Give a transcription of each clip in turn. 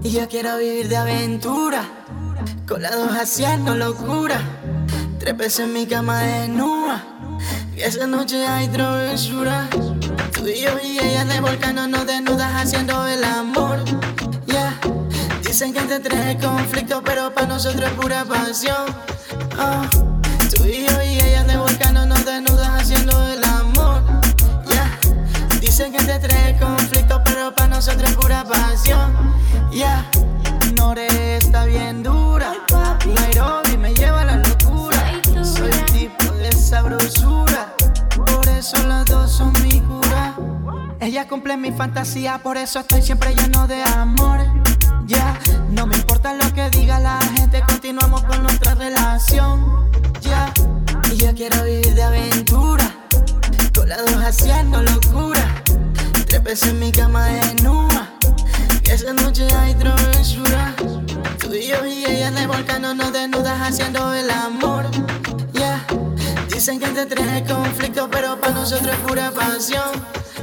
Y yo quiero vivir de aventura, con las dos haciendo locura. 3 veces en mi cama desnuda, y esa noche hay travesura. Tú y yo y ella de volcán nos desnudas haciendo el amor. Yeah. Dicen que entre 3 es conflicto, pero para nosotros es pura pasión. Tú y yo y ella de volcán nos desnudas haciendo el amor. Yeah. Dicen que entre 3 es conflicto, pero para nosotros es pura pasión. Yeah. Nore está bien dura, Nairobi me lleva a la locura. Soy tipo de sabrosura, por eso las dos son mi cura. Ella cumple mi fantasía, por eso estoy siempre lleno de amor. Yeah. No me importa lo que diga la gente, continuamos con nuestra relación. Yeah. Y yo quiero vivir de aventura, con las dos haciendo locura. 3 veces en mi cama desnuda, y esa noche hay travesura. Tú y yo y ella de volcán nos desnudas haciendo el amor. Yeah. Dicen que entre 3 es conflicto, pero para nosotros es pura pasión.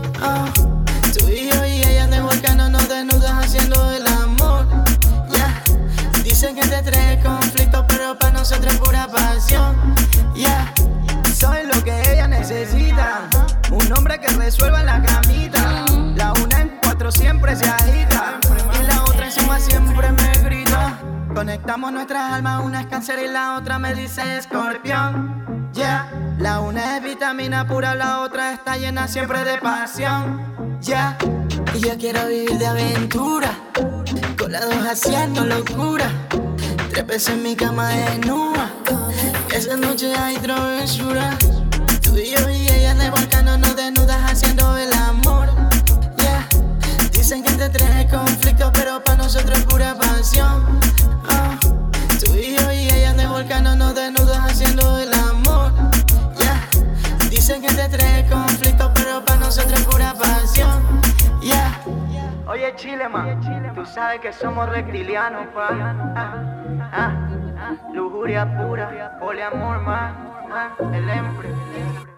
Tú y yo y ella de volcán nos desnudas haciendo el amor. Yeah. Dicen que entre 3 es conflicto, pero para nosotros es pura pasión. Yeah. Soy lo que ella necesita, un hombre que resuelva en la camita. La una en 4 siempre se agita, y la otra encima siempre me grita. Conectamos nuestras almas, una es cáncer y la otra me dice escorpión. Yeah. La una es vitamina pura, la otra está llena siempre de pasión. Yeah. Y yo quiero vivir de aventura, con las dos haciendo locura. 3 veces en mi cama desnuda, y esa noche hay travesura. Tú y yo y ella de volcán nos desnudas haciendo el amor. Yeah. Dicen que entre 3 es conflicto, pero para nosotros es pura pasión. Tú y yo y ella de volcán nos desnudas haciendo el amor. Yeah. Dicen que entre 3 es conflicto, pero para nosotros es pura pasión. Yeah. Oye Chile, man, tú sabes que somos reptilianos, pa. Lujuria pura, poliamor, man, el empre.